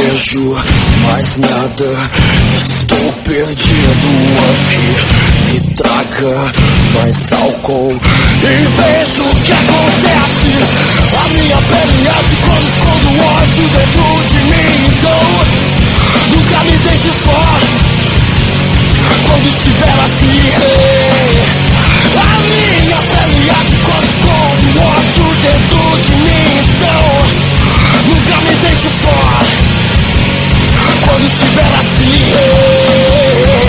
vejo mais nada, estou perdido aqui. Me traga mais álcool e vejo o que acontece. A minha pele arde quando escondo o ódio dentro de mim. Então, nunca me deixe só quando estiver assim. A minha pele arde quando escondo o ódio dentro de mim. Então, nunca me deixe só quando estiver assim.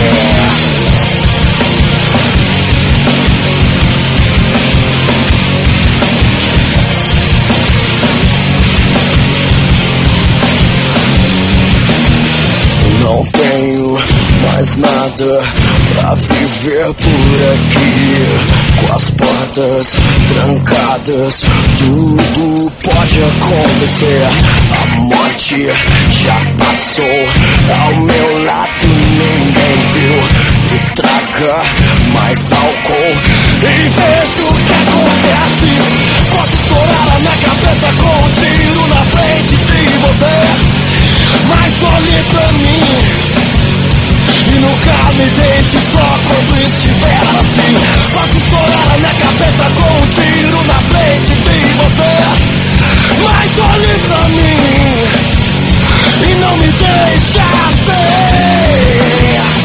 Não tenho mais nada pra viver por aqui. Com as portas trancadas, tudo pode acontecer. A morte já passou ao meu lado, ninguém viu. Me traga mais álcool e vejo o que acontece. Pode estourar a minha cabeça com um tiro na frente de você, mas olhe pra mim e nunca me deixe só quando estiver assim. Faço estourar a minha cabeça com um tiro na frente de você, mas olhe pra mim e não me deixe assim.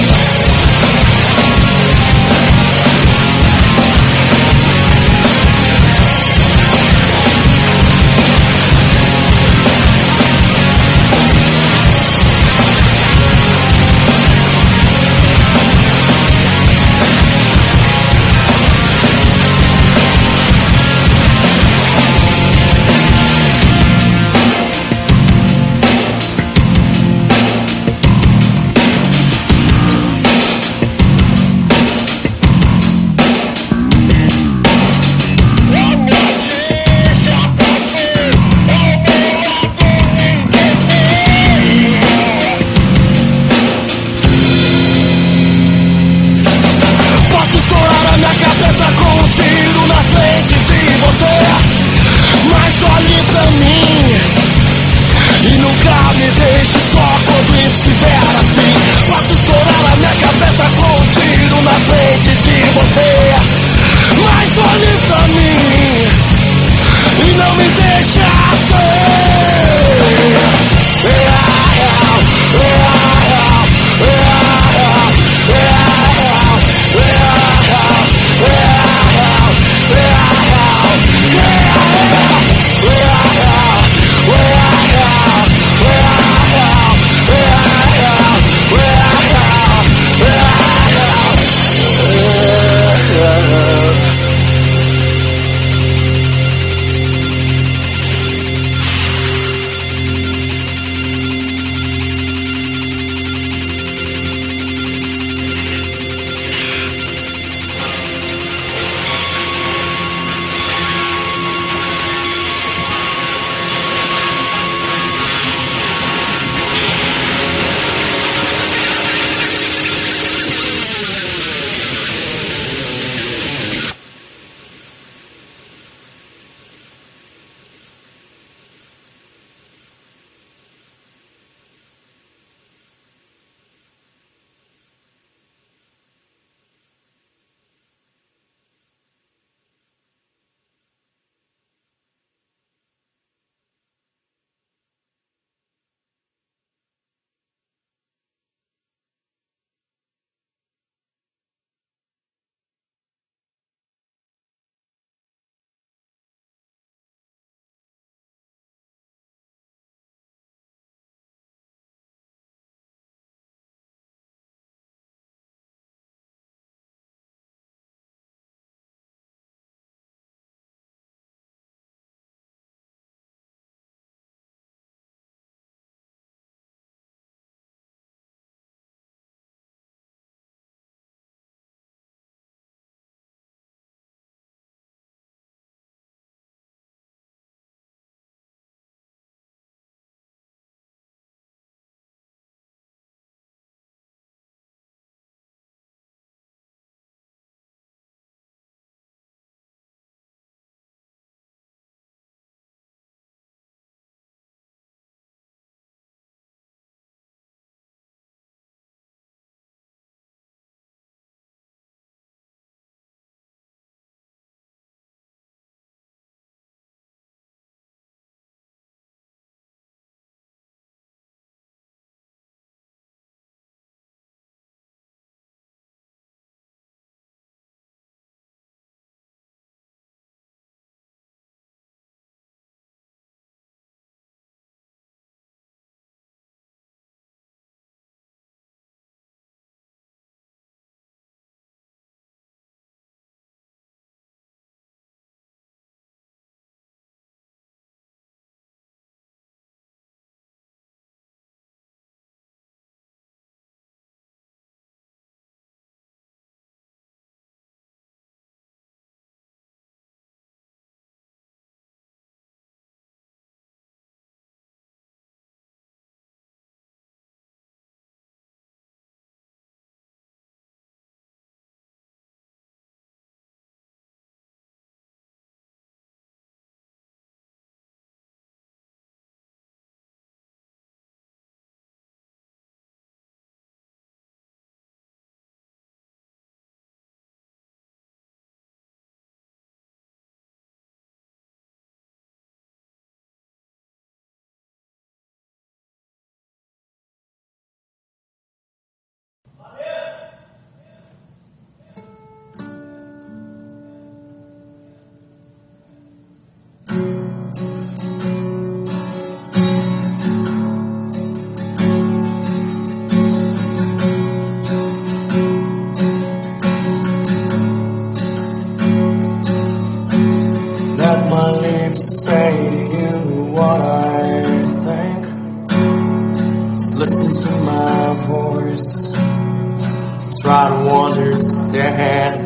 understand.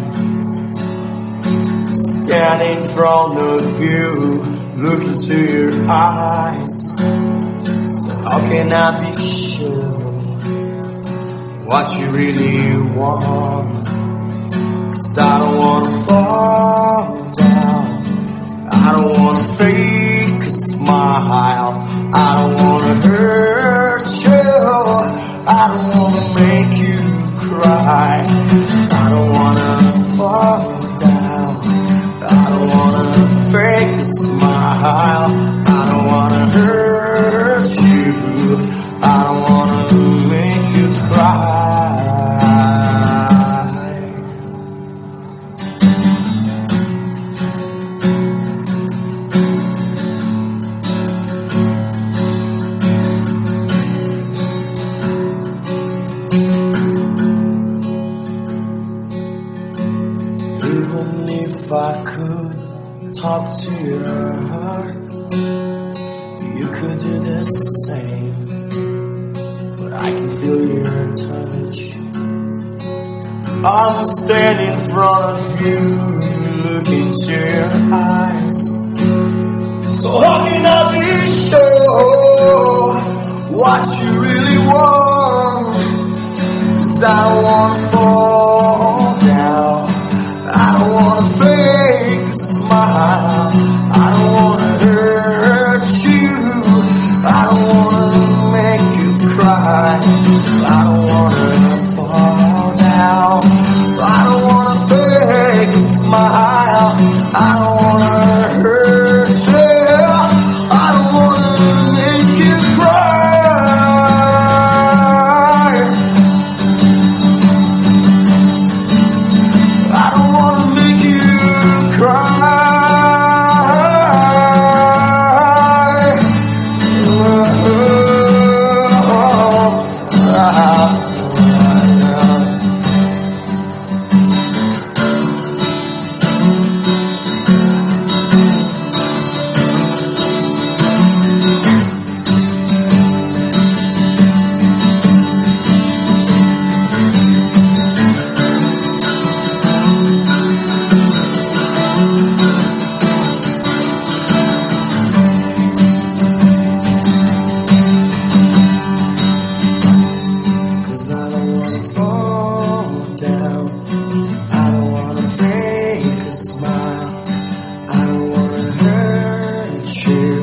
Stand in front of you, look into your eyes. So how can I be sure what you really want? 'Cause I don't wanna fall down, I don't wanna fake a smile, I don't wanna hurt you, I don't wanna make you cry, I don't wanna fall down, I don't wanna fake a smile, I don't wanna hurt you, I don't wanna make you cry. Even if I could talk to your heart, you could do the same, but I can feel your touch. I'm standing in front of you, look into your eyes. So how can I be sure what you really want? 'Cause I don't wanna fall down, I don't wanna fake a smile, I don't wanna hurt you, I don't wanna make you cry, I don't wanna fall down, I don't wanna fake a smile, I don't wanna hurt you, I don't wanna make you cry, I don't wanna make you cry. Smile, I don't wanna hurt you.